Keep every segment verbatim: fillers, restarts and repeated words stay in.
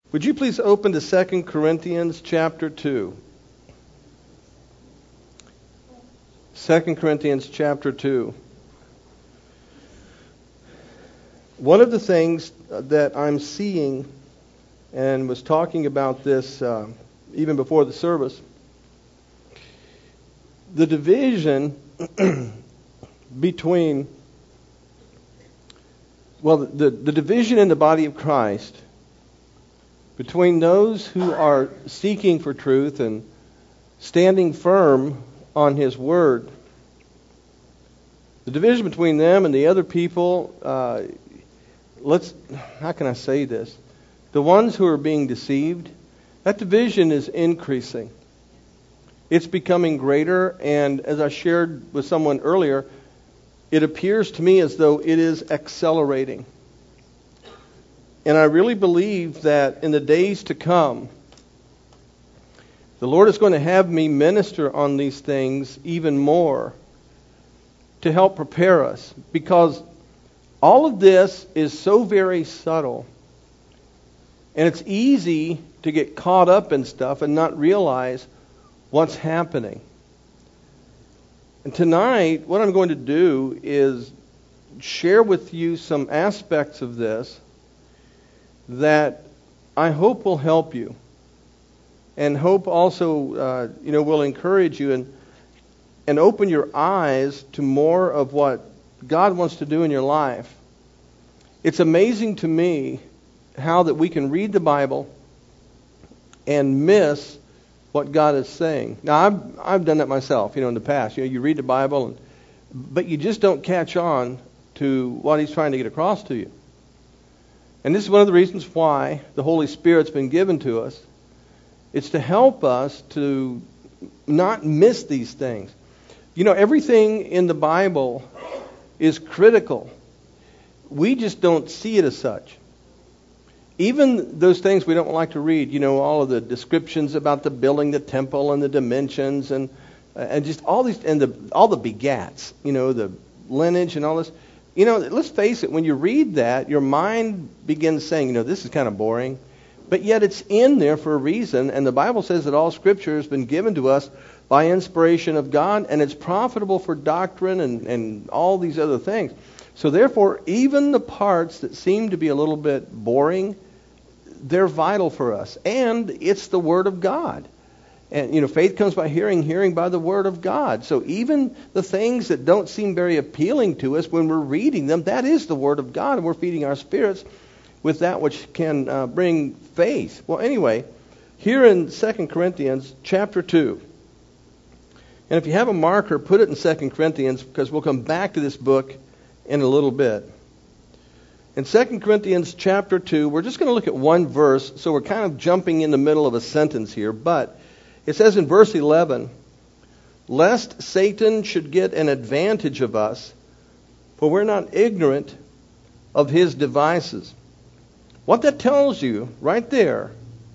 Would you please open to Second Corinthians chapter two? Second Corinthians chapter two. One of the things that I'm seeing, and was talking about this uh, even before the service, the division between, well, the, the division in the body of Christ between those who are seeking for truth and standing firm on His Word. The division between them and the other people, uh, let's, how can I say this? The ones who are being deceived, that division is increasing. It's becoming greater, and as I shared with someone earlier, it appears to me as though it is accelerating. And I really believe that in the days to come, the Lord is going to have me minister on these things even more to help prepare us. Because all of this is so very subtle. And it's easy to get caught up in stuff and not realize what's happening. And tonight, what I'm going to do is share with you some aspects of this that I hope will help you, and hope also, uh, you know, will encourage you and and open your eyes to more of what God wants to do in your life. It's amazing to me how that we can read the Bible and miss what God is saying. Now, I've I've done that myself, you know, in the past. You know, you read the Bible, and, but you just don't catch on to what He's trying to get across to you. And this is one of the reasons why the Holy Spirit's been given to us. It's to help us to not miss these things. You know, everything in the Bible is critical. We just don't see it as such. Even those things we don't like to read, you know, all of the descriptions about the building the temple and the dimensions and and just all these, and the all the begats, you know, the lineage and all this. You know, let's face it, when you read that, your mind begins saying, you know, this is kind of boring. But yet it's in there for a reason, and the Bible says that all Scripture has been given to us by inspiration of God, and it's profitable for doctrine and, and all these other things. So therefore, even the parts that seem to be a little bit boring, they're vital for us. And it's the Word of God. And, you know, faith comes by hearing, hearing by the Word of God. So even the things that don't seem very appealing to us when we're reading them, that is the Word of God, and we're feeding our spirits with that which can uh, bring faith. Well, anyway, here in Second Corinthians chapter two, and if you have a marker, put it in Second Corinthians, because we'll come back to this book in a little bit. In Second Corinthians chapter two, we're just going to look at one verse, so we're kind of jumping in the middle of a sentence here, but it says in verse eleven, "Lest Satan should get an advantage of us, for we're not ignorant of his devices." What that tells you right there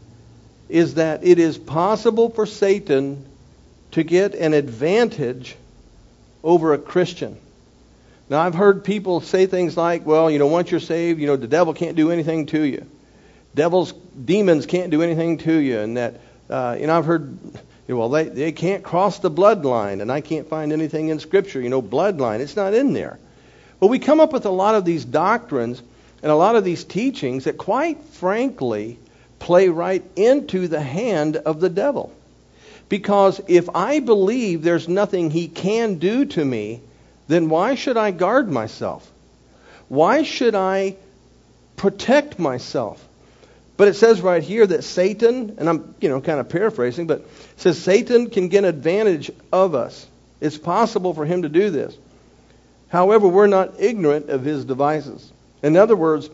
is that it is possible for Satan to get an advantage over a Christian. Now, I've heard people say things like, well, you know, once you're saved, you know, the devil can't do anything to you. Devils, demons can't do anything to you, and that Uh, you know, I've heard, you know, well, they, they can't cross the bloodline, and I can't find anything in Scripture, you know, bloodline. It's not in there. But we come up with a lot of these doctrines and a lot of these teachings that, quite frankly, play right into the hand of the devil. Because if I believe there's nothing he can do to me, then why should I guard myself? Why should I protect myself? But it says right here that Satan, and I'm, you know, kind of paraphrasing, but it says Satan can get advantage of us. It's possible for him to do this. However, we're not ignorant of his devices. In other words,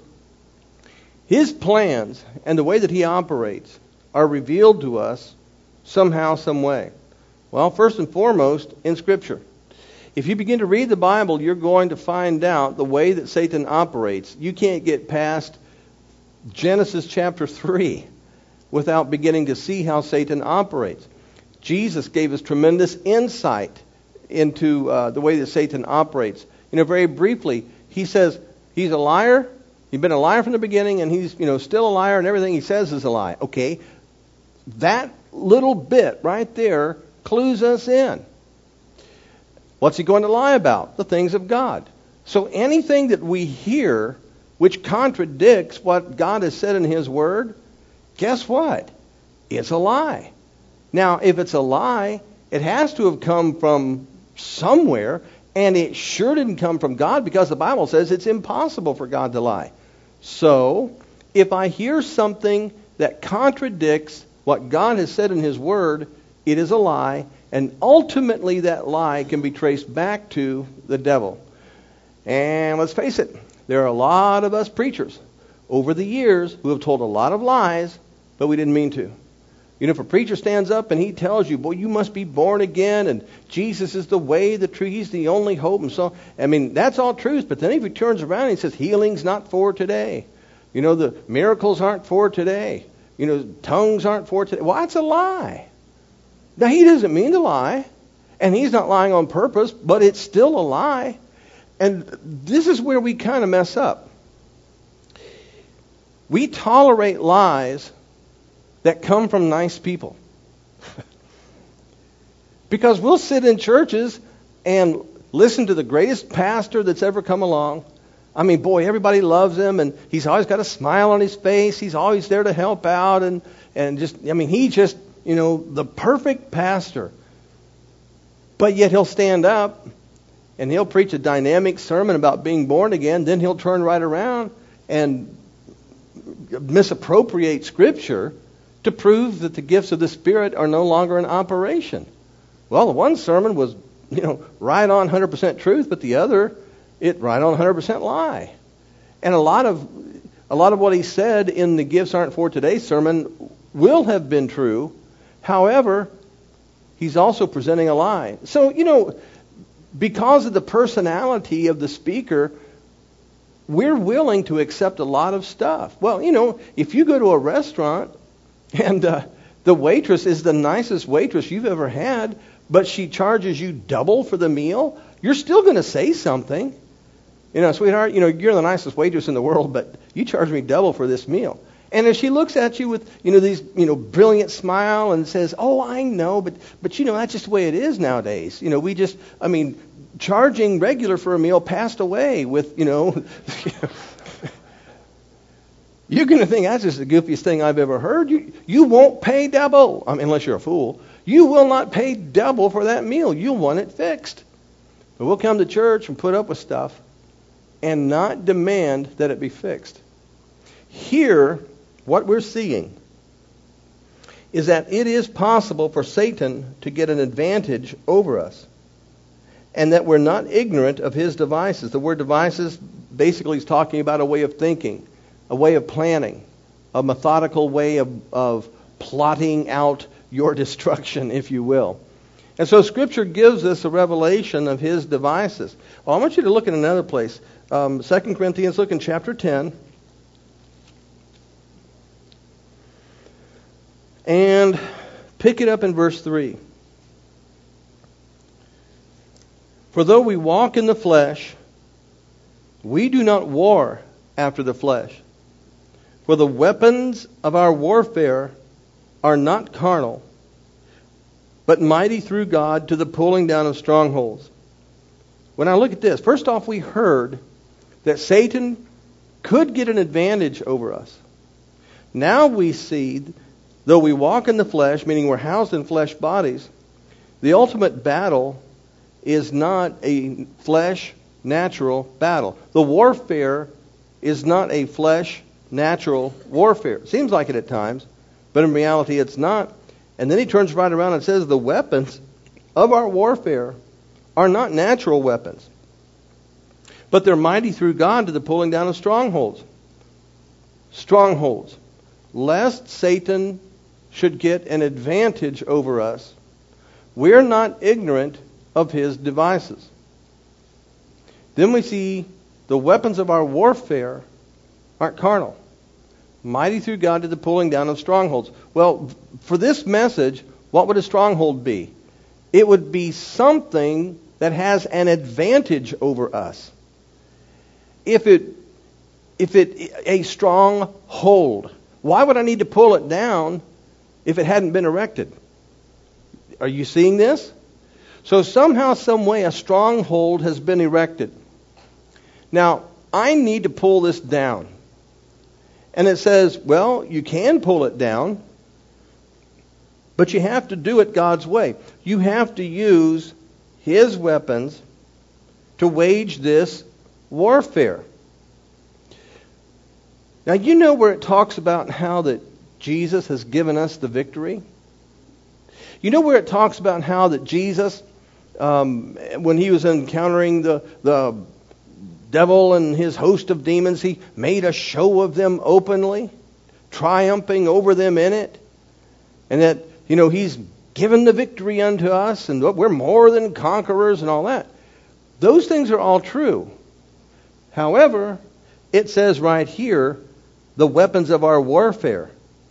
his plans and the way that he operates are revealed to us somehow, some way. Well, first and foremost, in Scripture. If you begin to read the Bible, you're going to find out the way that Satan operates. You can't get past Genesis chapter three without beginning to see how Satan operates. Jesus gave us tremendous insight into uh, the way that Satan operates. You know, very briefly, he says he's a liar He's been a liar from the beginning, and he's, you know, still a liar, and everything he says is a lie. Okay, that little bit right there clues us in. What's he going to lie about? The things of God. So anything that we hear which contradicts what God has said in His Word, guess what? It's a lie. Now, if it's a lie, it has to have come from somewhere, and it sure didn't come from God, because the Bible says it's impossible for God to lie. So, if I hear something that contradicts what God has said in His Word, it is a lie, and ultimately that lie can be traced back to the devil. And let's face it, there are a lot of us preachers over the years who have told a lot of lies, but we didn't mean to. You know, if a preacher stands up and he tells you, boy, you must be born again, and Jesus is the way, the truth, He's the only hope, and so, I mean, that's all truth. But then if he turns around and he says, healing's not for today. You know, the miracles aren't for today. You know, tongues aren't for today. Well, that's a lie. Now, he doesn't mean to lie, and he's not lying on purpose, but it's still a lie. And this is where we kind of mess up. We tolerate lies that come from nice people. Because we'll sit in churches and listen to the greatest pastor that's ever come along. I mean, boy, everybody loves him, and he's always got a smile on his face. He's always there to help out, and, and just, I mean, he just, you know, the perfect pastor. But yet he'll stand up and he'll preach a dynamic sermon about being born again. Then he'll turn right around and misappropriate Scripture to prove that the gifts of the Spirit are no longer in operation. Well, the one sermon was, you know, right on one hundred percent truth, but the other, it right on one hundred percent lie. And a lot of a lot of what he said in the Gifts Aren't For Today sermon will have been true. However, he's also presenting a lie. So, you know, because of the personality of the speaker, we're willing to accept a lot of stuff. Well, you know, if you go to a restaurant and uh, the waitress is the nicest waitress you've ever had, but she charges you double for the meal, you're still going to say something. You know, sweetheart, you know, you're the nicest waitress in the world, but you charge me double for this meal. And if she looks at you with, you know, these, you know, brilliant smile and says, oh, I know, but, but you know, that's just the way it is nowadays. You know, we just, I mean, charging regular for a meal passed away with, you know, you're going to think that's just the goofiest thing I've ever heard. You you won't pay double, I mean, unless you're a fool. You will not pay double for that meal. You'll want it fixed. But we'll come to church and put up with stuff and not demand that it be fixed. Here, what we're seeing is that it is possible for Satan to get an advantage over us, and that we're not ignorant of his devices. The word devices basically is talking about a way of thinking, a way of planning, a methodical way of, of plotting out your destruction, if you will. And so Scripture gives us a revelation of his devices. Well, I want you to look at another place. Um, Second Corinthians, look in chapter ten. And pick it up in verse three. For though we walk in the flesh, we do not war after the flesh. For the weapons of our warfare are not carnal, but mighty through God to the pulling down of strongholds. When I look at this, first off, we heard that Satan could get an advantage over us. Now we see, though we walk in the flesh, meaning we're housed in flesh bodies, the ultimate battle is not a flesh, natural battle. The warfare is not a flesh, natural warfare. It seems like it at times, but in reality it's not. And then he turns right around and says the weapons of our warfare are not natural weapons, but they're mighty through God to the pulling down of strongholds. Strongholds. Lest Satan should get an advantage over us, we're not ignorant of his devices. Then we see the weapons of our warfare aren't carnal, mighty through God to the pulling down of strongholds. Well, for this message, what would a stronghold be? It would be something that has an advantage over us. If it if it a strong hold. Why would I need to pull it down if it hadn't been erected? Are you seeing this? So somehow, some way, a stronghold has been erected. Now, I need to pull this down. And it says, well, you can pull it down, but you have to do it God's way. You have to use His weapons to wage this warfare. Now, you know where it talks about how that Jesus has given us the victory? You know where it talks about how that Jesus, um, when he was encountering the, the devil and his host of demons, he made a show of them openly, triumphing over them in it. And that, you know, he's given the victory unto us, and we're more than conquerors and all that. Those things are all true. However, it says right here, the weapons of our warfare.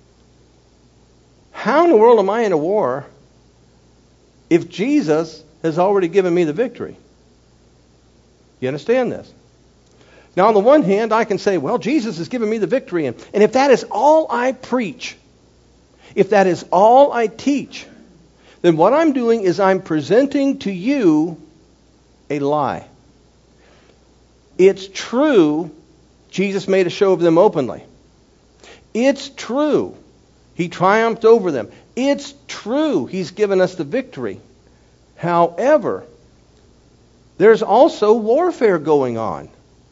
How in the world am I in a war if Jesus has already given me the victory? You understand this? Now, on the one hand, I can say, well, Jesus has given me the victory. And, and if that is all I preach, if that is all I teach, then what I'm doing is I'm presenting to you a lie. It's true, Jesus made a show of them openly. It's true, He triumphed over them. It's true, He's given us the victory. However, there's also warfare going on.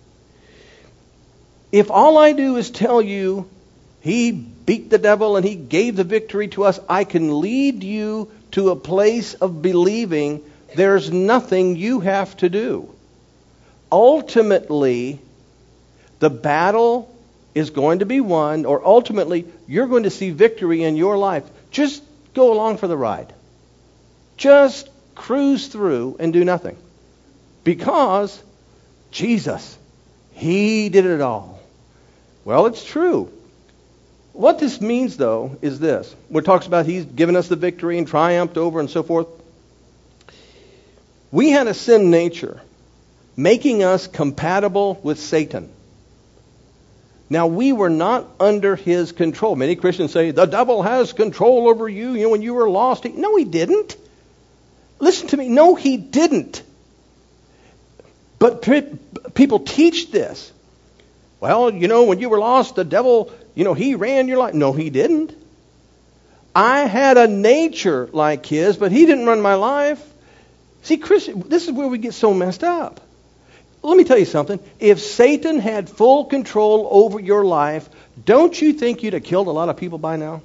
If all I do is tell you He beat the devil and He gave the victory to us, I can lead you to a place of believing there's nothing you have to do. Ultimately, the battle is going to be won, or ultimately, you're going to see victory in your life. Just go along for the ride. Just cruise through and do nothing. Because Jesus, He did it all. Well, it's true. What this means, though, is this. When it talks about He's given us the victory and triumphed over and so forth. We had a sin nature, making us compatible with Satan. Now, we were not under his control. Many Christians say, the devil has control over you. You know, when you were lost. He... No, he didn't. Listen to me. No, he didn't. But pe- people teach this. Well, you know, when you were lost, the devil, you know, he ran your life. No, he didn't. I had a nature like his, but he didn't run my life. See, Christian, this is where we get so messed up. Let me tell you something. If Satan had full control over your life, don't you think you'd have killed a lot of people by now?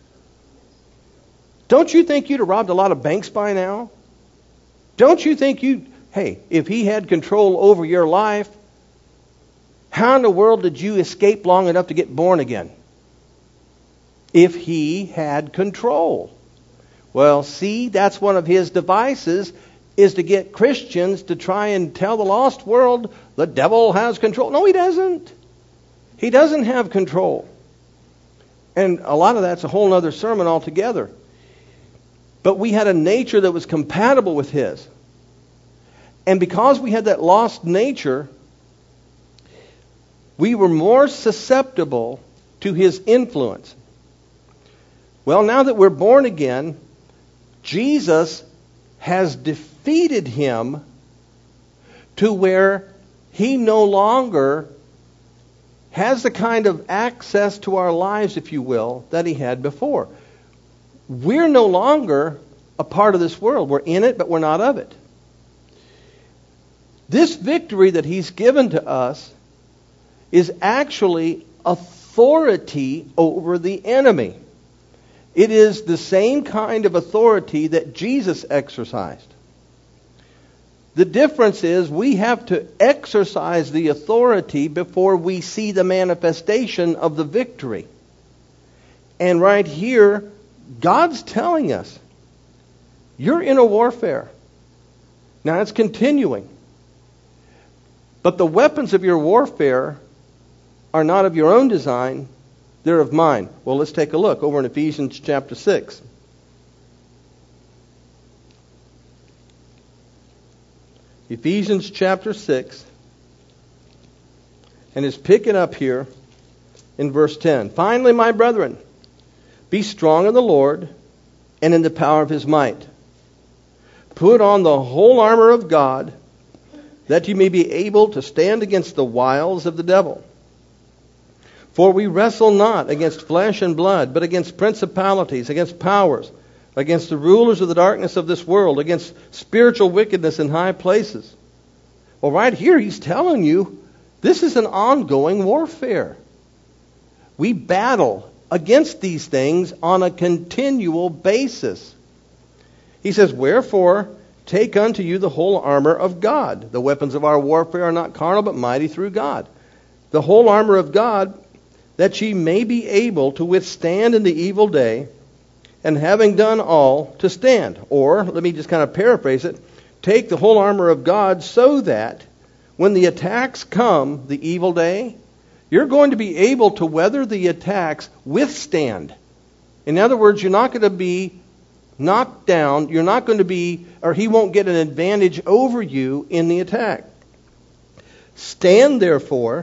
Don't you think you'd have robbed a lot of banks by now? Don't you think you, hey, if he had control over your life, how in the world did you escape long enough to get born again? If he had control. Well, see, that's one of his devices, is to get Christians to try and tell the lost world the devil has control. No, he doesn't. He doesn't have control. And a lot of that's a whole other sermon altogether. But we had a nature that was compatible with his. And because we had that lost nature, we were more susceptible to his influence. Well, now that we're born again, Jesus has defeated him to where he no longer has the kind of access to our lives, if you will, that he had before. We're no longer a part of this world. We're in it, but we're not of it. This victory that he's given to us is actually authority over the enemy. It is the same kind of authority that Jesus exercised. The difference is we have to exercise the authority before we see the manifestation of the victory. And right here, God's telling us, you're in a warfare. Now it's continuing. But the weapons of your warfare are not of your own design, they're of mine. Well, let's take a look over in Ephesians chapter six. Ephesians chapter six And it's picking up here in verse ten. Finally, my brethren, be strong in the Lord and in the power of his might. Put on the whole armor of God, that you may be able to stand against the wiles of the devil. For we wrestle not against flesh and blood, but against principalities, against powers, against the rulers of the darkness of this world, against spiritual wickedness in high places. Well, right here he's telling you this is an ongoing warfare. We battle against these things on a continual basis. He says, wherefore, take unto you the whole armor of God. The weapons of our warfare are not carnal, but mighty through God. The whole armor of God, that ye may be able to withstand in the evil day, and having done all, to stand. Or, let me just kind of paraphrase it, take the whole armor of God so that when the attacks come, the evil day, you're going to be able to weather the attacks, withstand. In other words, you're not going to be knocked down, you're not going to be, or he won't get an advantage over you in the attack. Stand therefore,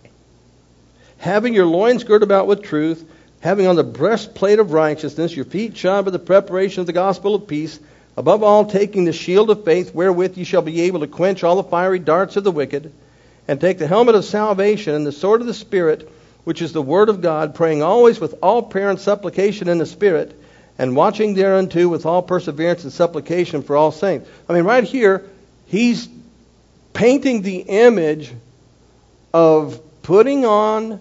having your loins girt about with truth, having on the breastplate of righteousness, your feet shod with the preparation of the gospel of peace, above all taking the shield of faith, wherewith ye shall be able to quench all the fiery darts of the wicked, and take the helmet of salvation and the sword of the Spirit, which is the word of God, praying always with all prayer and supplication in the Spirit, and watching thereunto with all perseverance and supplication for all saints. I mean, right here, he's painting the image of putting on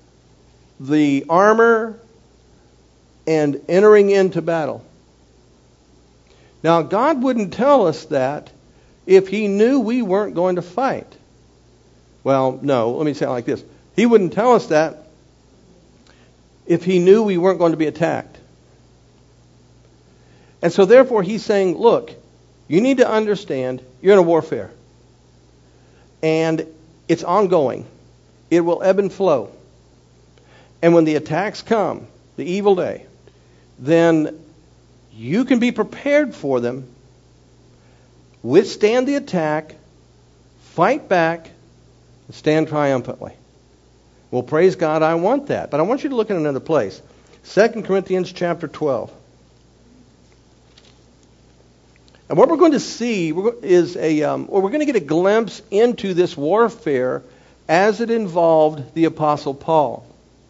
the armor and entering into battle. Now, God wouldn't tell us that if he knew we weren't going to fight. Well, no, let me say it like this. He wouldn't tell us that if he knew we weren't going to be attacked. And so therefore he's saying, look, you need to understand you're in a warfare. And it's ongoing. It will ebb and flow. And when the attacks come, the evil day, then you can be prepared for them, withstand the attack, fight back, and stand triumphantly. Well, praise God, I want that. But I want you to look at another place. Second Corinthians chapter twelve. And what we're going to see is a, um, or we're going to get a glimpse into this warfare as it involved the Apostle Paul.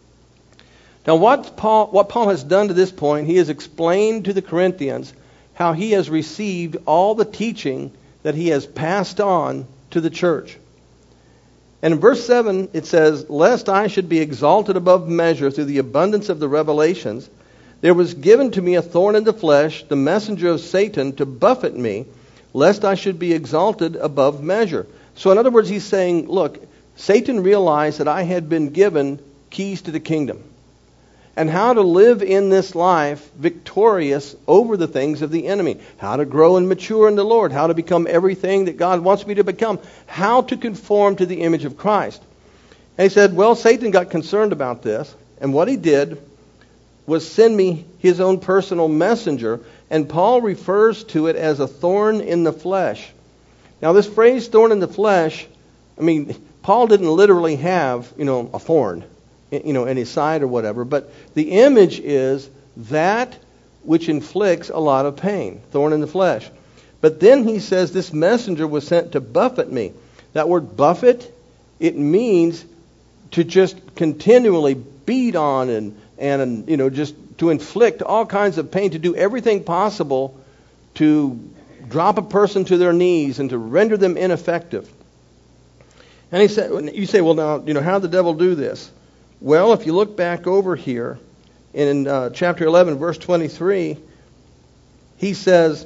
Now, what Paul, what Paul has done to this point, he has explained to the Corinthians how he has received all the teaching that he has passed on to the church. And in verse seven, it says, lest I should be exalted above measure through the abundance of the revelations, there was given to me a thorn in the flesh, the messenger of Satan, to buffet me, lest I should be exalted above measure. So in other words, he's saying, look, Satan realized that I had been given keys to the kingdom, and how to live in this life victorious over the things of the enemy, how to grow and mature in the Lord, how to become everything that God wants me to become, how to conform to the image of Christ. And he said, well, Satan got concerned about this, and what he did was send me his own personal messenger, and Paul refers to it as a thorn in the flesh. Now, this phrase, thorn in the flesh, I mean, Paul didn't literally have, you know, a thorn, you know, in his side or whatever, but the image is that which inflicts a lot of pain, thorn in the flesh. But then he says this messenger was sent to buffet me. That word buffet, it means to just continually beat on and, and you know, just to inflict all kinds of pain, to do everything possible to drop a person to their knees and to render them ineffective. And he said, you say, well, now, you know, how did the devil do this? Well, if you look back over here in uh, chapter eleven, verse twenty-three, he says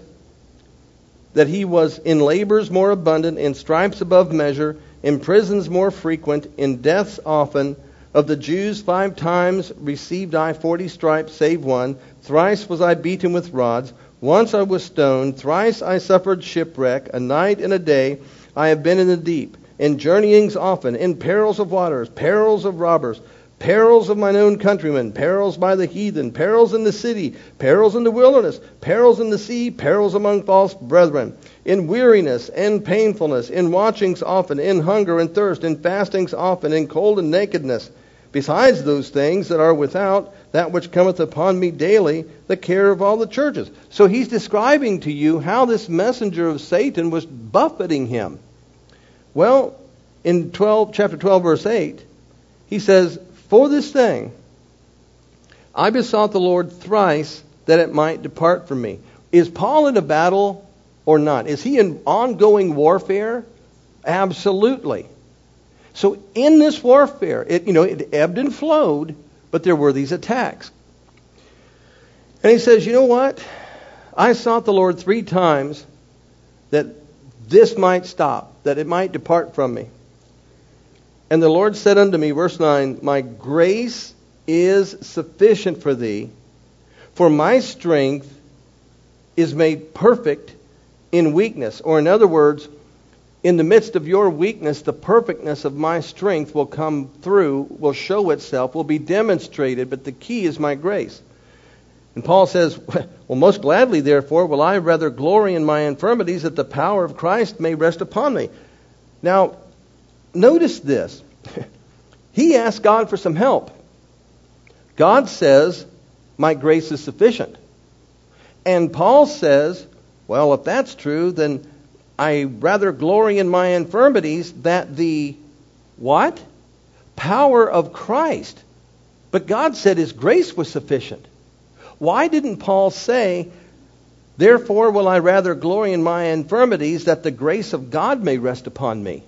that he was in labors more abundant, in stripes above measure, in prisons more frequent, in deaths often. Of the Jews five times received I forty stripes, save one. Thrice was I beaten with rods. Once I was stoned. Thrice I suffered shipwreck. A night and a day I have been in the deep. In journeyings often. In perils of waters. Perils of robbers. perils of mine own countrymen, perils by the heathen, perils in the city, perils in the wilderness, perils in the sea, perils among false brethren, in weariness and painfulness, in watchings often, in hunger and thirst, in fastings often, in cold and nakedness. Besides those things that are without, that which cometh upon me daily, the care of all the churches. So he's describing to you how this messenger of Satan was buffeting him. Well, in twelve, chapter twelve, verse eight, he says, for this thing I besought the Lord thrice that it might depart from me. Is Paul in a battle or not? Is he in ongoing warfare? Absolutely. So in this warfare, it, you know, it ebbed and flowed, but there were these attacks. And he says, you know what? I sought the Lord three times that this might stop, that it might depart from me. And the Lord said unto me, verse nine, my grace is sufficient for thee, for my strength is made perfect in weakness. Or in other words, in the midst of your weakness, the perfectness of my strength will come through, will show itself, will be demonstrated, but the key is my grace. And Paul says, well, most gladly, therefore, will I rather glory in my infirmities, that the power of Christ may rest upon me. Now, notice this. He asked God for some help. God says, my grace is sufficient. And Paul says, well, if that's true, then I rather glory in my infirmities, that the what? Power of Christ. But God said his grace was sufficient. Why didn't Paul say, therefore will I rather glory in my infirmities, that the grace of God may rest upon me?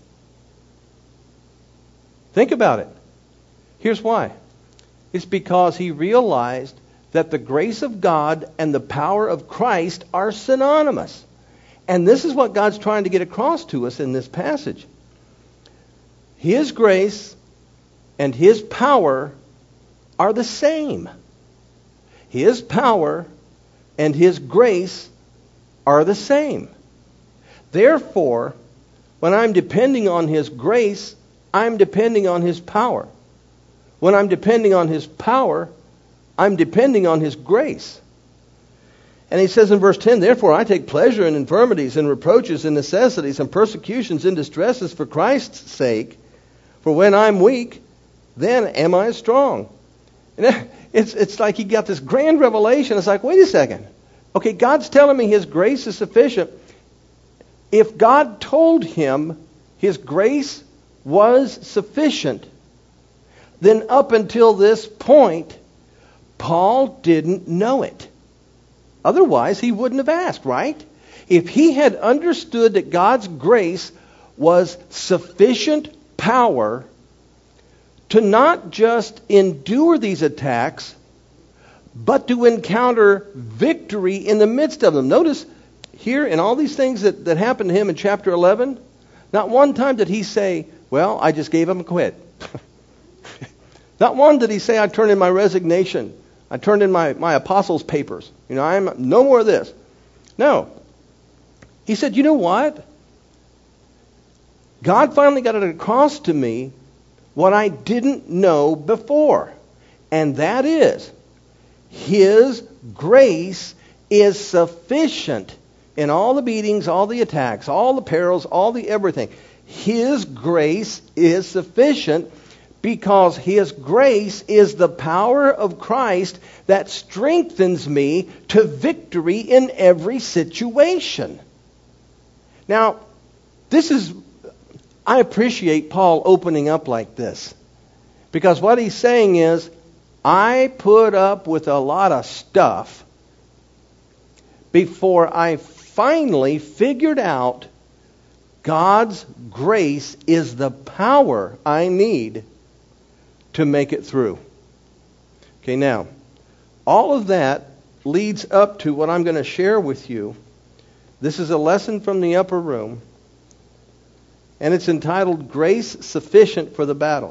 Think about it. Here's why. It's because he realized that the grace of God and the power of Christ are synonymous. And this is what God's trying to get across to us in this passage. His grace and his power are the same. His power and his grace are the same. Therefore, when I'm depending on his grace, I'm depending on his power. When I'm depending on his power, I'm depending on his grace. And he says in verse ten, therefore I take pleasure in infirmities and reproaches and necessities and persecutions and distresses for Christ's sake. For when I'm weak, then am I strong. And it's, it's like he got this grand revelation. It's like, wait a second. Okay, God's telling me his grace is sufficient. If God told him his grace was sufficient, then up until this point, Paul didn't know it. Otherwise, he wouldn't have asked, right? If he had understood that God's grace was sufficient power to not just endure these attacks, but to encounter victory in the midst of them. Notice here in all these things that, that happened to him in chapter eleven, not one time did he say, well, I just gave him a quit. Not one did he say, I turned in my resignation. I turned in my, my apostles' papers. You know, I'm no more of this. No. He said, you know what? God finally got it across to me what I didn't know before. And that is, his grace is sufficient in all the beatings, all the attacks, all the perils, all the everything. His grace is sufficient because his grace is the power of Christ that strengthens me to victory in every situation. Now, this is, I appreciate Paul opening up like this. Because what he's saying is, I put up with a lot of stuff before I finally figured out God's grace is the power I need to make it through. Okay, now, all of that leads up to what I'm going to share with you. This is a lesson from the upper room, and it's entitled Grace Sufficient for the Battle.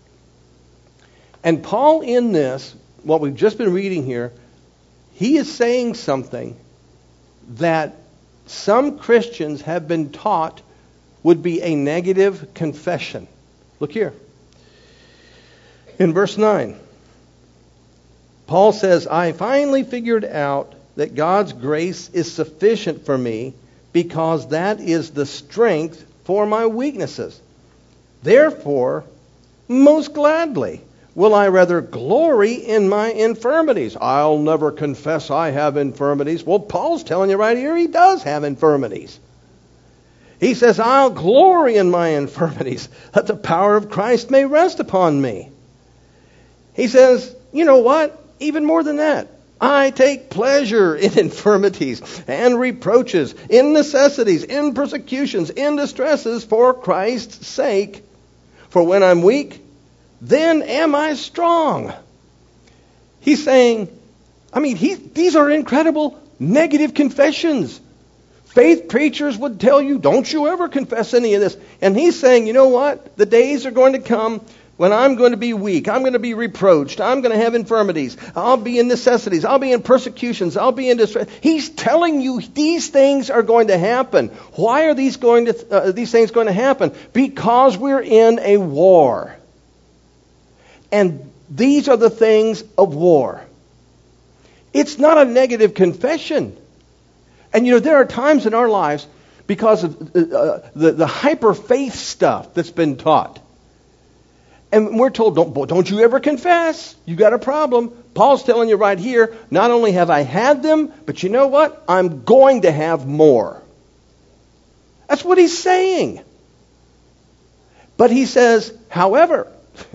And Paul in this, what we've just been reading here, he is saying something that some Christians have been taught would be a negative confession. Look here. In verse nine, Paul says, I finally figured out that God's grace is sufficient for me because that is the strength for my weaknesses. Therefore, most gladly will I rather glory in my infirmities. I'll never confess I have infirmities. Well, Paul's telling you right here he does have infirmities. He says, I'll glory in my infirmities, that the power of Christ may rest upon me. He says, you know what? Even more than that. I take pleasure in infirmities and reproaches, in necessities, in persecutions, in distresses for Christ's sake. For when I'm weak, then am I strong. He's saying, I mean, he, these are incredible negative confessions. Faith preachers would tell you, don't you ever confess any of this. And he's saying, you know what? The days are going to come when I'm going to be weak. I'm going to be reproached. I'm going to have infirmities. I'll be in necessities. I'll be in persecutions. I'll be in distress. He's telling you these things are going to happen. Why are these going to uh, these things going to happen? Because we're in a war. And these are the things of war. It's not a negative confession. And you know, there are times in our lives, because of uh, the, the hyper faith stuff that's been taught, and we're told, don't, don't you ever confess. You got a problem. Paul's telling you right here, not only have I had them, but you know what? I'm going to have more. That's what he's saying. But he says, however,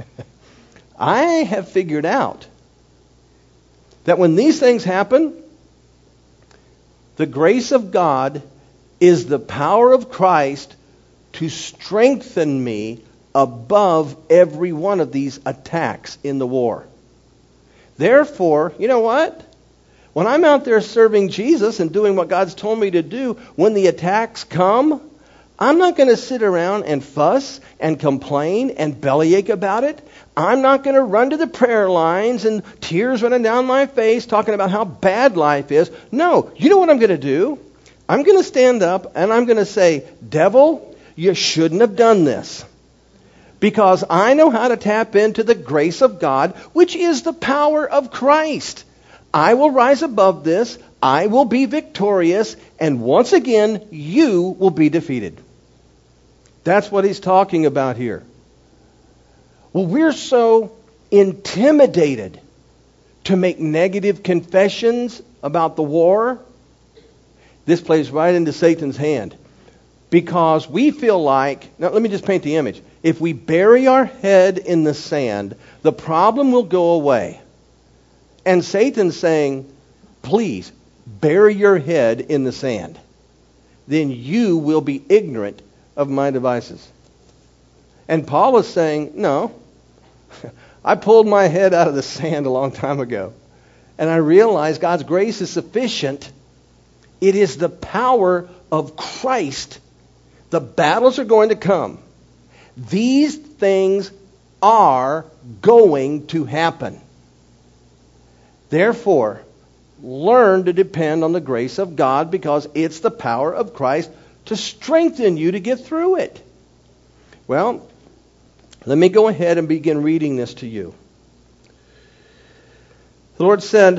I have figured out that when these things happen, the grace of God is the power of Christ to strengthen me above every one of these attacks in the war. Therefore, you know what? When I'm out there serving Jesus and doing what God's told me to do, when the attacks come, I'm not going to sit around and fuss and complain and bellyache about it. I'm not going to run to the prayer lines and tears running down my face talking about how bad life is. No, you know what I'm going to do? I'm going to stand up and I'm going to say, devil, you shouldn't have done this. Because I know how to tap into the grace of God, which is the power of Christ. I will rise above this. I will be victorious. And once again, you will be defeated. That's what he's talking about here. Well, we're so intimidated to make negative confessions about the war. This plays right into Satan's hand. Because we feel like, now let me just paint the image. If we bury our head in the sand, the problem will go away. And Satan's saying, please, bury your head in the sand. Then you will be ignorant of my devices. And Paul is saying, no, I pulled my head out of the sand a long time ago. And I realized God's grace is sufficient. It is the power of Christ. The battles are going to come. These things are going to happen. Therefore, learn to depend on the grace of God because it's the power of Christ to strengthen you to get through it. Well, let me go ahead and begin reading this to you. The Lord said,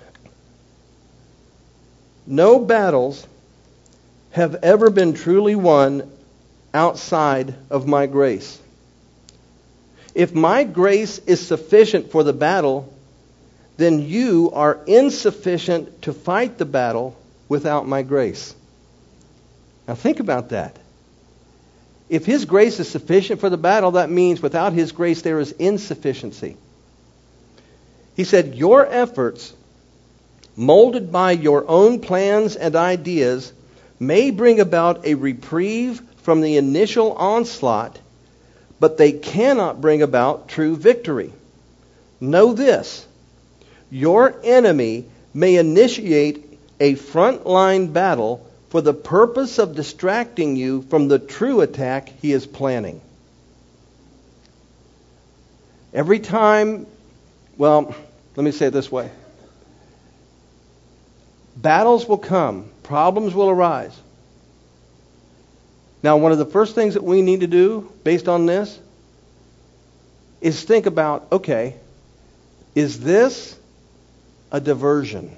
no battles have ever been truly won outside of my grace. If my grace is sufficient for the battle, then you are insufficient to fight the battle without my grace. Now think about that. If His grace is sufficient for the battle, that means without His grace there is insufficiency. He said, your efforts, molded by your own plans and ideas, may bring about a reprieve from the initial onslaught, but they cannot bring about true victory. Know this, your enemy may initiate a frontline battle for the purpose of distracting you from the true attack he is planning. Every time, well, let me say it this way. Battles will come. Problems will arise. Now, one of the first things that we need to do, based on this, is think about, okay, is this a diversion?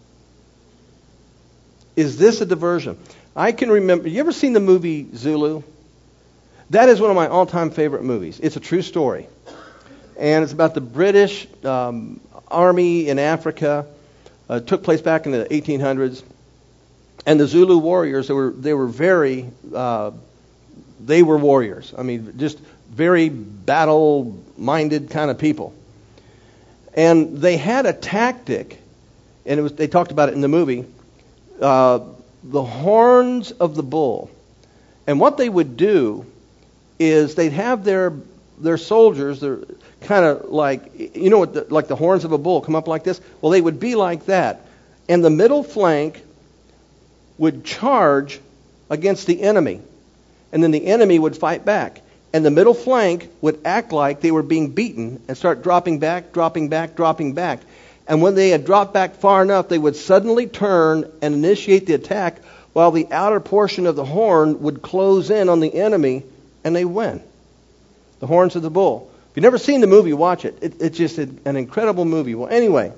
Is this a diversion? I can remember, you ever seen the movie Zulu? That is one of my all-time favorite movies. It's a true story. And it's about the British um, Army in Africa. Uh, it took place back in the eighteen hundreds. And the Zulu warriors, they were, they were very, uh, they were warriors. I mean, just very battle-minded kind of people. And they had a tactic, and it was, they talked about it in the movie, uh, the horns of the bull. And what they would do is they'd have their their soldiers, they're kind of like, you know what, the, like the horns of a bull come up like this? Well, they would be like that. And the middle flank would charge against the enemy. And then the enemy would fight back. And the middle flank would act like they were being beaten and start dropping back, dropping back, dropping back. And when they had dropped back far enough, they would suddenly turn and initiate the attack while the outer portion of the horn would close in on the enemy, and they win. The horns of the bull. If you've never seen the movie, watch it. it it's just a, an incredible movie. Well, anyway,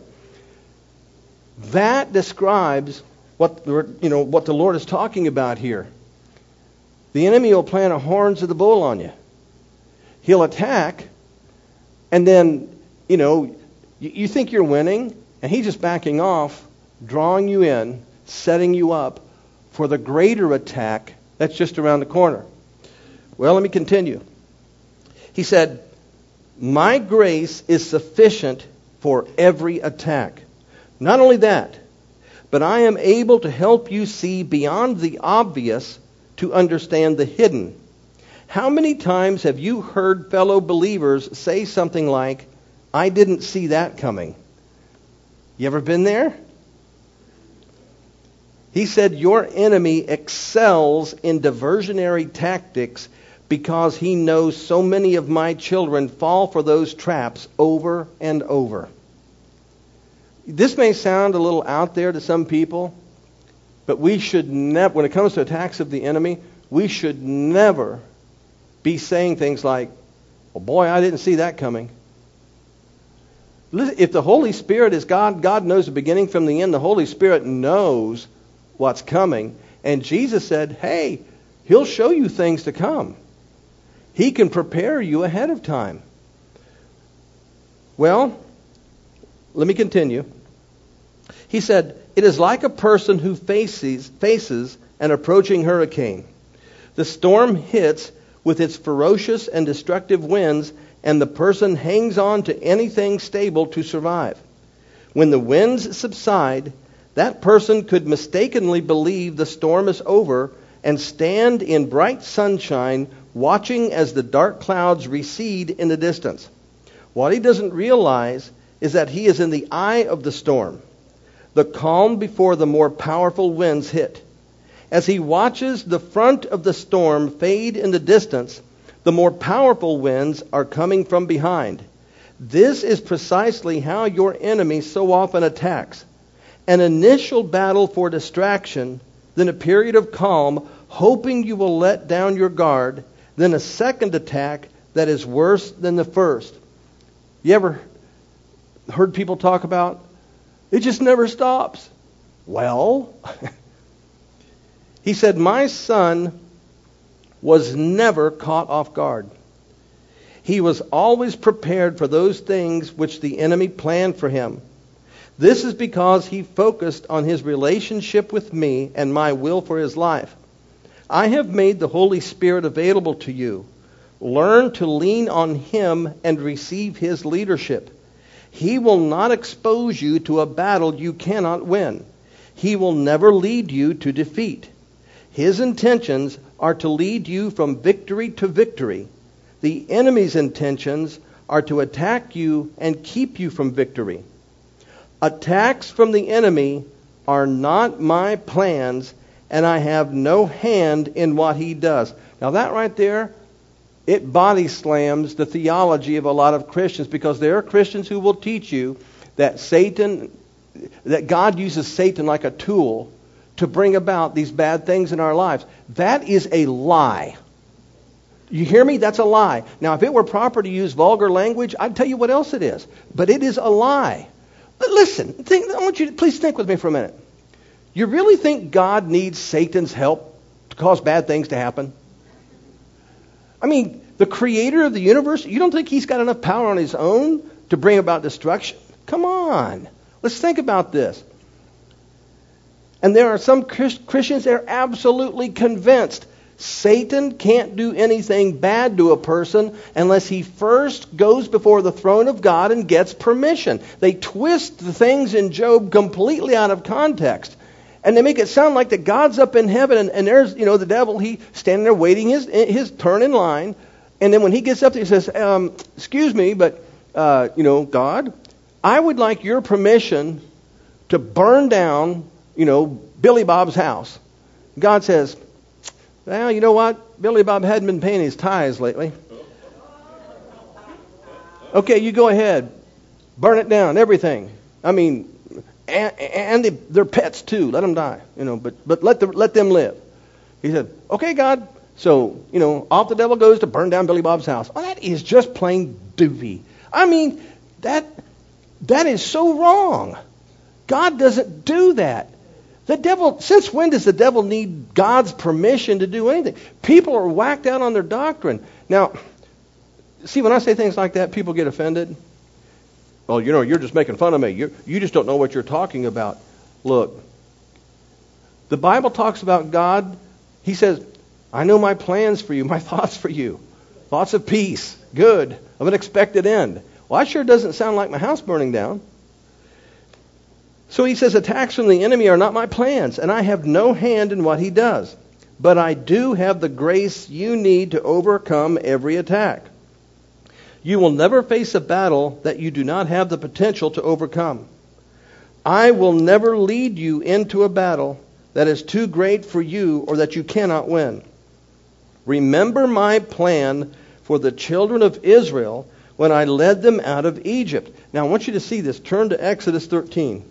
that describes what the, you know what the Lord is talking about here. The enemy will plant a horns of the bull on you. He'll attack, and then, you know, you, you think you're winning, and he's just backing off, drawing you in, setting you up for the greater attack that's just around the corner. Well, let me continue. He said, my grace is sufficient for every attack. Not only that, but I am able to help you see beyond the obvious to understand the hidden. How many times have you heard fellow believers say something like, I didn't see that coming? You ever been there? He said, your enemy excels in diversionary tactics because he knows so many of my children fall for those traps over and over. This may sound a little out there to some people, but we should never, when it comes to attacks of the enemy, we should never be saying things like, oh boy, I didn't see that coming. Listen, if the Holy Spirit is God, God knows the beginning from the end. The Holy Spirit knows what's coming. And Jesus said, hey, He'll show you things to come. He can prepare you ahead of time. Well, let me continue. He said, it is like a person who faces, faces an approaching hurricane. The storm hits with its ferocious and destructive winds, and the person hangs on to anything stable to survive. When the winds subside, that person could mistakenly believe the storm is over and stand in bright sunshine watching as the dark clouds recede in the distance. What he doesn't realize is that he is in the eye of the storm, the calm before the more powerful winds hit. As he watches the front of the storm fade in the distance, the more powerful winds are coming from behind. This is precisely how your enemy so often attacks. An initial battle for distraction, then a period of calm, hoping you will let down your guard, then a second attack that is worse than the first. You ever heard people talk about, it just never stops? Well, he said, my son was never caught off guard. He was always prepared for those things which the enemy planned for him. This is because he focused on his relationship with me and my will for his life. I have made the Holy Spirit available to you. Learn to lean on him and receive his leadership. He will not expose you to a battle you cannot win. He will never lead you to defeat. His intentions are to lead you from victory to victory. The enemy's intentions are to attack you and keep you from victory. Attacks from the enemy are not my plans, and I have no hand in what he does. Now that right there, it body slams the theology of a lot of Christians, because there are Christians who will teach you that Satan, that God uses Satan like a tool to bring about these bad things in our lives. That is a lie. You hear me? That's a lie. Now, if it were proper to use vulgar language, I'd tell you what else it is. But it is a lie. But listen, think, I want you to please think with me for a minute. You really think God needs Satan's help to cause bad things to happen? I mean, the creator of the universe, you don't think he's got enough power on his own to bring about destruction? Come on. Let's think about this. And there are some Christians that are absolutely convinced Satan can't do anything bad to a person unless he first goes before the throne of God and gets permission. They twist the things in Job completely out of context. And they make it sound like that God's up in heaven and, and there's, you know, the devil, he standing there waiting his his turn in line. And then when he gets up there, he says, um, excuse me, but, uh, you know, God, I would like your permission to burn down, you know, Billy Bob's house. God says, well, you know what? Billy Bob hadn't been paying his tithes lately. Okay, you go ahead. Burn it down, everything. I mean, and, and they, their pets too. Let them die, you know, but, but let, the, let them live. He said, okay, God. So, you know, off the devil goes to burn down Billy Bob's house. Oh, that is just plain doofy. I mean, that that is so wrong. God doesn't do that. The devil, since when does the devil need God's permission to do anything? People are whacked out on their doctrine. Now, see, when I say things like that, people get offended. Well, you know, you're just making fun of me. You you just don't know what you're talking about. Look, the Bible talks about God. He says, I know my plans for you, my thoughts for you. Thoughts of peace, good, of an expected end. Well, that sure doesn't sound like my house burning down. So he says, attacks from the enemy are not my plans, and I have no hand in what he does. But I do have the grace you need to overcome every attack. You will never face a battle that you do not have the potential to overcome. I will never lead you into a battle that is too great for you or that you cannot win. Remember my plan for the children of Israel when I led them out of Egypt. Now I want you to see this. Turn to Exodus thirteen.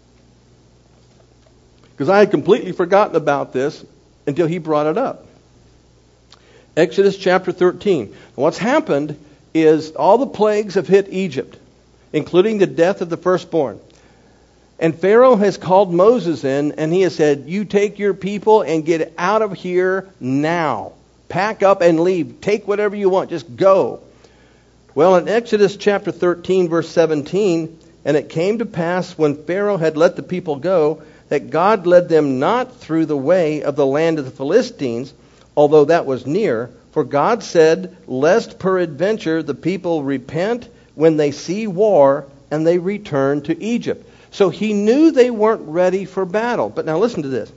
Because I had completely forgotten about this until he brought it up. Exodus chapter thirteen. What's happened is all the plagues have hit Egypt, including the death of the firstborn. And Pharaoh has called Moses in, and he has said, you take your people and get out of here now. Pack up and leave. Take whatever you want. Just go. Well, in Exodus chapter thirteen, verse seventeen, and it came to pass when Pharaoh had let the people go, that God led them not through the way of the land of the Philistines, although that was near. For God said, lest peradventure the people repent when they see war, and they return to Egypt. So he knew they weren't ready for battle. But now listen to this.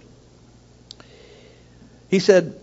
He said,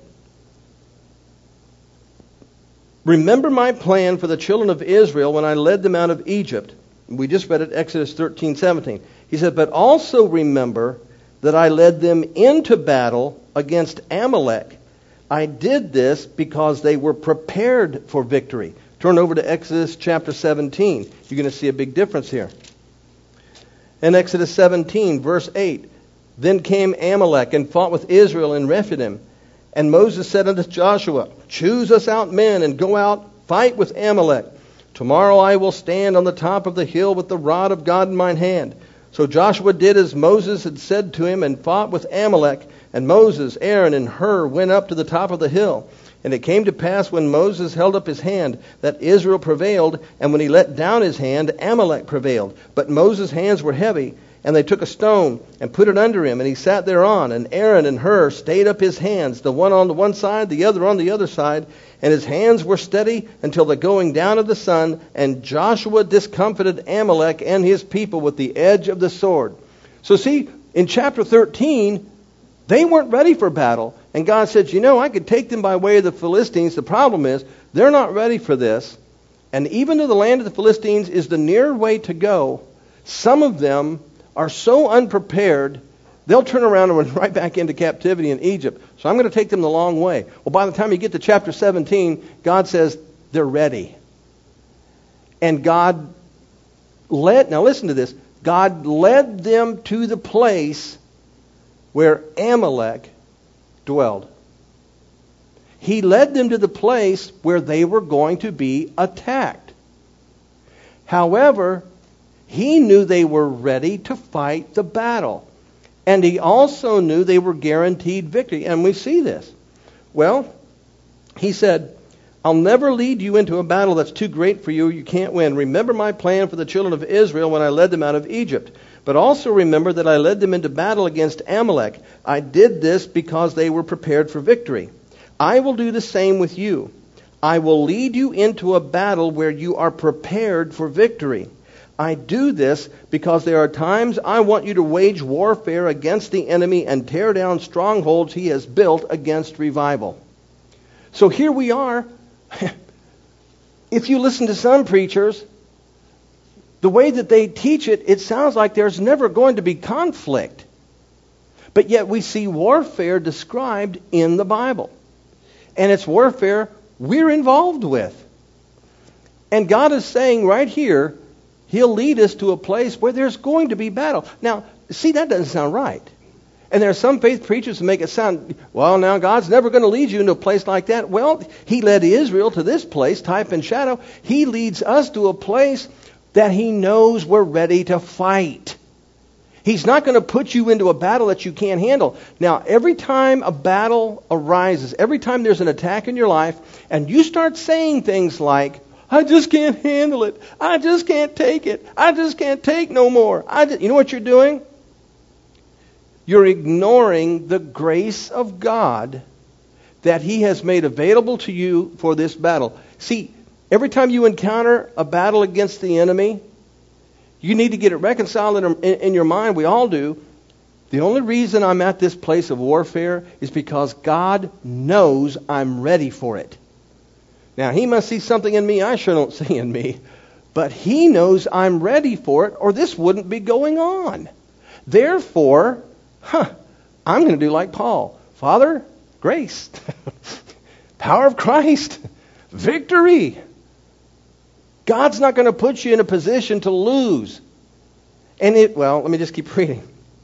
remember my plan for the children of Israel when I led them out of Egypt. We just read it, Exodus thirteen seventeen. He said, but also remember that I led them into battle against Amalek. I did this because they were prepared for victory. Turn over to Exodus chapter seventeen. You're going to see a big difference here. In Exodus seventeen, verse eight, then came Amalek and fought with Israel in Rephidim. And Moses said unto Joshua, choose us out men and go out, fight with Amalek. Tomorrow I will stand on the top of the hill with the rod of God in mine hand. So Joshua did as Moses had said to him and fought with Amalek. And Moses, Aaron, and Hur went up to the top of the hill. And it came to pass when Moses held up his hand that Israel prevailed, and when he let down his hand, Amalek prevailed. But Moses' hands were heavy, and they took a stone and put it under him, and he sat thereon. And Aaron and Hur stayed up his hands, the one on the one side, the other on the other side. And his hands were steady until the going down of the sun. And Joshua discomfited Amalek and his people with the edge of the sword. So see, in chapter thirteen, they weren't ready for battle. And God said, you know, I could take them by way of the Philistines. The problem is, they're not ready for this. And even though the land of the Philistines is the near way to go, some of them are so unprepared, they'll turn around and run right back into captivity in Egypt. So I'm going to take them the long way. Well, by the time you get to chapter seventeen, God says they're ready. And God led, now listen to this, God led them to the place where Amalek dwelled. He led them to the place where they were going to be attacked. However, he knew they were ready to fight the battle. And he also knew they were guaranteed victory. And we see this. Well, he said, I'll never lead you into a battle that's too great for you. You can't win. Remember my plan for the children of Israel when I led them out of Egypt. But also remember that I led them into battle against Amalek. I did this because they were prepared for victory. I will do the same with you. I will lead you into a battle where you are prepared for victory. I do this because there are times I want you to wage warfare against the enemy and tear down strongholds he has built against revival. So here we are. If you listen to some preachers, the way that they teach it, it sounds like there's never going to be conflict. But yet we see warfare described in the Bible. And it's warfare we're involved with. And God is saying right here, He'll lead us to a place where there's going to be battle. Now, see, that doesn't sound right. And there are some faith preachers who make it sound, well, now God's never going to lead you into a place like that. Well, He led Israel to this place, type and shadow. He leads us to a place that He knows we're ready to fight. He's not going to put you into a battle that you can't handle. Now, every time a battle arises, every time there's an attack in your life, and you start saying things like, I just can't handle it. I just can't take it. I just can't take no more. I just, you know what you're doing? You're ignoring the grace of God that He has made available to you for this battle. See, every time you encounter a battle against the enemy, you need to get it reconciled in, in, in your mind. We all do. The only reason I'm at this place of warfare is because God knows I'm ready for it. Now, He must see something in me I sure don't see in me. But He knows I'm ready for it, or this wouldn't be going on. Therefore, huh, I'm going to do like Paul. Father, grace. Power of Christ. Victory. God's not going to put you in a position to lose. And it, well, let me just keep reading.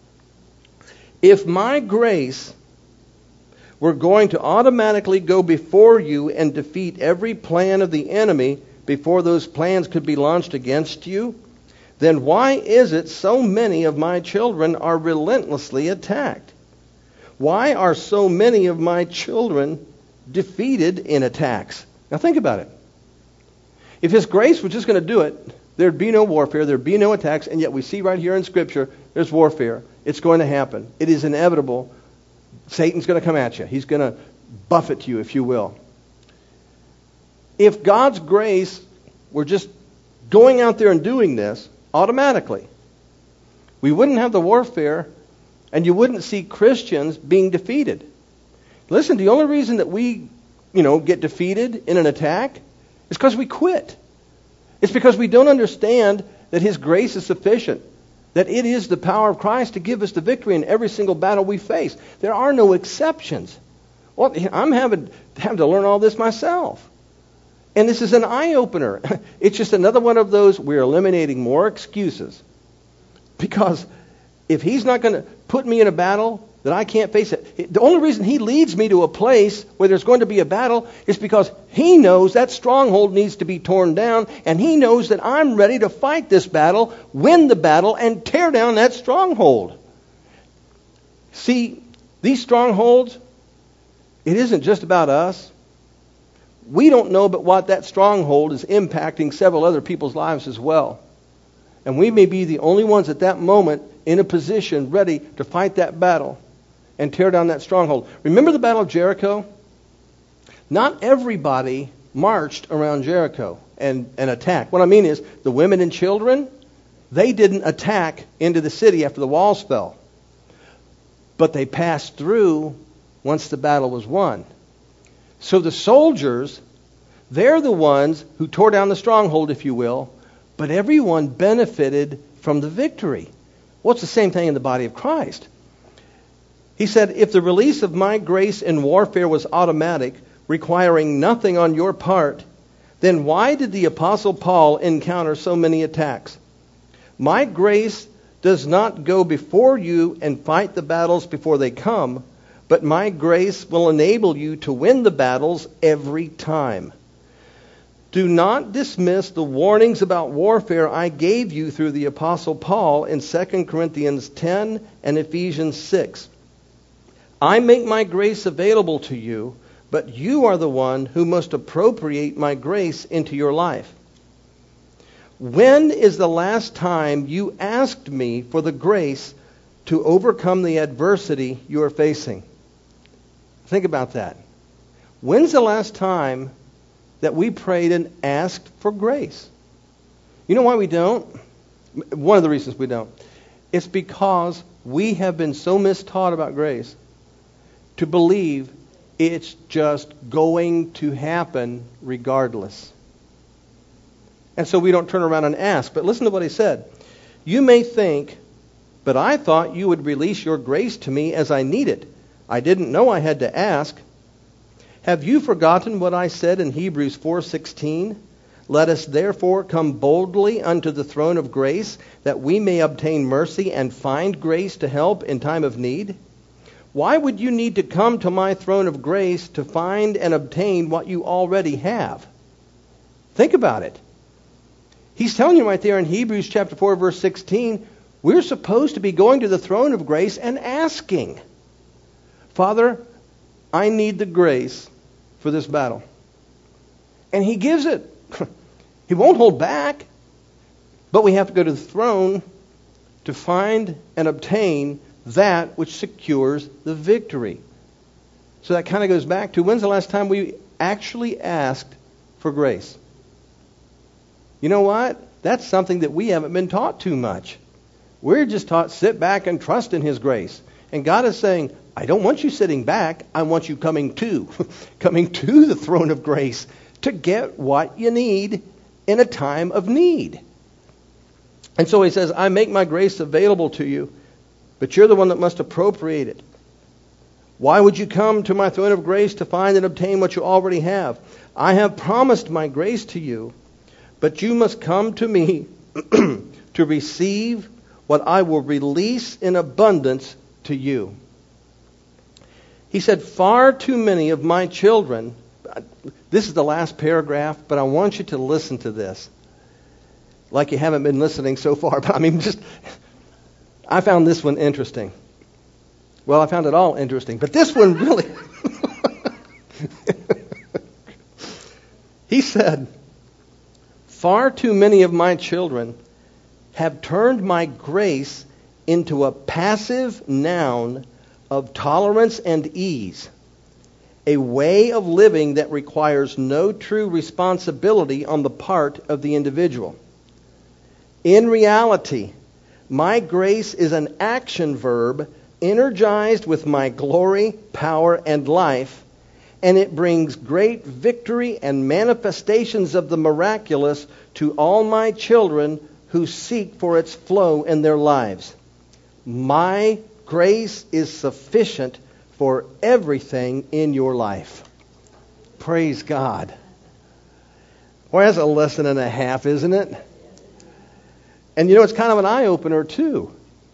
If my grace were going to automatically go before you and defeat every plan of the enemy before those plans could be launched against you, then why is it so many of my children are relentlessly attacked? Why are so many of my children defeated in attacks? Now think about it. If His grace was just going to do it, there'd be no warfare, there'd be no attacks, and yet we see right here in Scripture, there's warfare. It's going to happen. It is inevitable. Satan's going to come at you. He's going to buffet you, if you will. If God's grace were just going out there and doing this automatically, we wouldn't have the warfare, and you wouldn't see Christians being defeated. Listen, the only reason that we, you know, get defeated in an attack is because we quit. It's because we don't understand that His grace is sufficient, that it is the power of Christ to give us the victory in every single battle we face. There are no exceptions. Well, I'm having, having to learn all this myself. And this is an eye-opener. It's just another one of those, we're eliminating more excuses. Because if He's not going to put me in a battle that I can't face it, the only reason He leads me to a place where there's going to be a battle is because He knows that stronghold needs to be torn down, and He knows that I'm ready to fight this battle, win the battle, and tear down that stronghold. See, these strongholds, it isn't just about us. We don't know but what that stronghold is impacting several other people's lives as well. And we may be the only ones at that moment in a position ready to fight that battle and tear down that stronghold. Remember the Battle of Jericho? Not everybody marched around Jericho and, and attacked. What I mean is, the women and children, they didn't attack into the city after the walls fell. But they passed through once the battle was won. So the soldiers, they're the ones who tore down the stronghold, if you will, but everyone benefited from the victory. Well, it's the same thing in the body of Christ. He said, if the release of my grace in warfare was automatic, requiring nothing on your part, then why did the Apostle Paul encounter so many attacks? My grace does not go before you and fight the battles before they come, but my grace will enable you to win the battles every time. Do not dismiss the warnings about warfare I gave you through the Apostle Paul in Second Corinthians ten and Ephesians six. I make my grace available to you, but you are the one who must appropriate my grace into your life. When is the last time you asked me for the grace to overcome the adversity you are facing? Think about that. When's the last time that we prayed and asked for grace? You know why we don't? One of the reasons we don't. It's because we have been so mistaught about grace to believe it's just going to happen regardless. And so we don't turn around and ask. But listen to what he said. You may think, but I thought you would release your grace to me as I need it. I didn't know I had to ask. Have you forgotten what I said in Hebrews four sixteen? Let us therefore come boldly unto the throne of grace, that we may obtain mercy and find grace to help in time of need. Why would you need to come to my throne of grace to find and obtain what you already have? Think about it. He's telling you right there in Hebrews chapter four, verse sixteen, we're supposed to be going to the throne of grace and asking, Father, I need the grace for this battle. And he gives it. He won't hold back. But we have to go to the throne to find and obtain that which secures the victory. So that kind of goes back to, when's the last time we actually asked for grace? You know what? That's something that we haven't been taught too much. We're just taught, sit back and trust in His grace. And God is saying, I don't want you sitting back. I want you coming to, coming to the throne of grace to get what you need in a time of need. And so He says, I make my grace available to you, but you're the one that must appropriate it. Why would you come to my throne of grace to find and obtain what you already have? I have promised my grace to you, but you must come to me to receive what I will release in abundance to you. He said, far too many of my children, this is the last paragraph, but I want you to listen to this. Like you haven't been listening so far, but I mean, just, I found this one interesting. Well, I found it all interesting, but this one really, he said, far too many of my children have turned my grace into a passive noun of tolerance and ease, a way of living that requires no true responsibility on the part of the individual. In reality, my grace is an action verb energized with my glory, power, and life, and it brings great victory and manifestations of the miraculous to all my children who seek for its flow in their lives. My grace is sufficient for everything in your life. Praise God. Well, that's a lesson and a half, isn't it? And you know, it's kind of an eye-opener, too.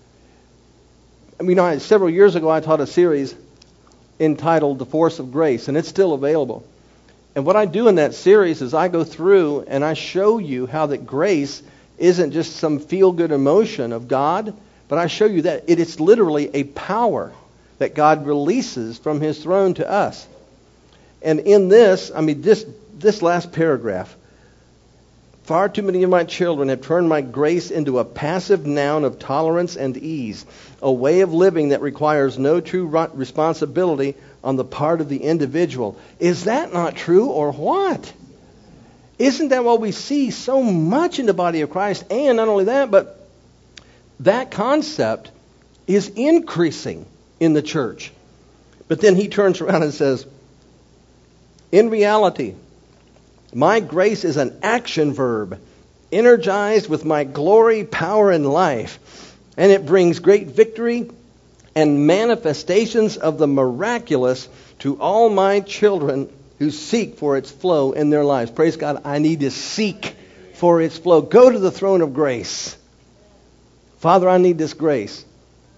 I mean, I, several years ago, I taught a series entitled The Force of Grace, and it's still available. And what I do in that series is I go through and I show you how that grace isn't just some feel-good emotion of God, but I show you that it is literally a power that God releases from His throne to us. And in this, I mean, this this last paragraph, far too many of my children have turned my grace into a passive noun of tolerance and ease, a way of living that requires no true responsibility on the part of the individual. Is that not true, or what? Isn't that what we see so much in the body of Christ? And not only that, but that concept is increasing in the church. But then he turns around and says, in reality, my grace is an action verb, energized with my glory, power, and life. And it brings great victory and manifestations of the miraculous to all my children who seek for its flow in their lives. Praise God, I need to seek for its flow. Go to the throne of grace. Father, I need this grace.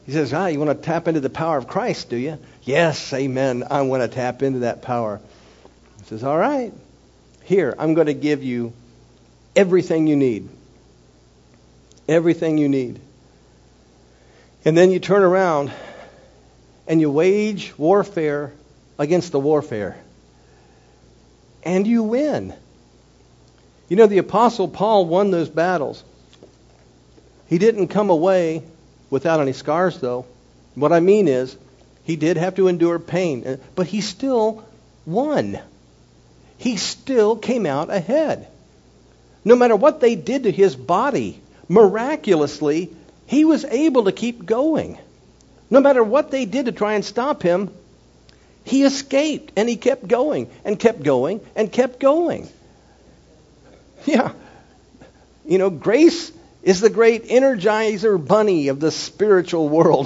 He says, ah, you want to tap into the power of Christ, do you? Yes, amen. I want to tap into that power. He says, all right. Here, I'm going to give you everything you need. Everything you need. And then you turn around and you wage warfare against the warfare. And you win. You know, the Apostle Paul won those battles. He didn't come away without any scars, though. What I mean is, he did have to endure pain, but he still won. He still came out ahead. No matter what they did to his body, miraculously, he was able to keep going. No matter what they did to try and stop him, he escaped, and he kept going, and kept going, and kept going. Yeah. You know, grace is the great energizer bunny of the spiritual world.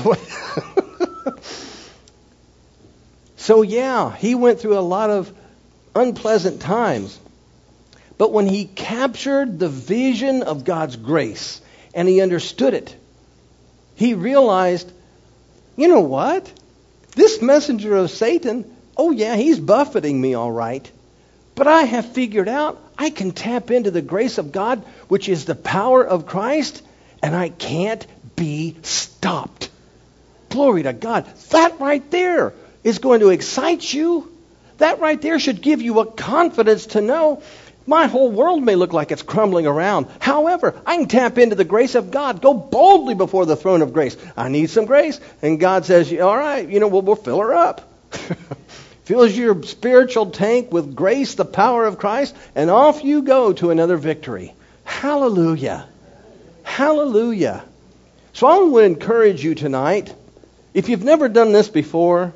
So yeah, he went through a lot of unpleasant times. But when he captured the vision of God's grace and he understood it, he realized, you know what? This messenger of Satan, oh yeah, he's buffeting me all right. But I have figured out I can tap into the grace of God, which is the power of Christ, and I can't be stopped. Glory to God. That right there is going to excite you. That right there should give you a confidence to know my whole world may look like it's crumbling around. However, I can tap into the grace of God. Go boldly before the throne of grace. I need some grace. And God says, all right, you know, we'll, we'll fill her up. Fills your spiritual tank with grace, the power of Christ, and off you go to another victory. Hallelujah. Hallelujah. So I want to encourage you tonight, if you've never done this before,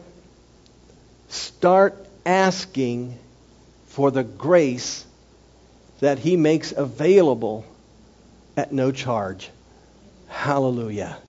start asking for the grace that He makes available at no charge. Hallelujah.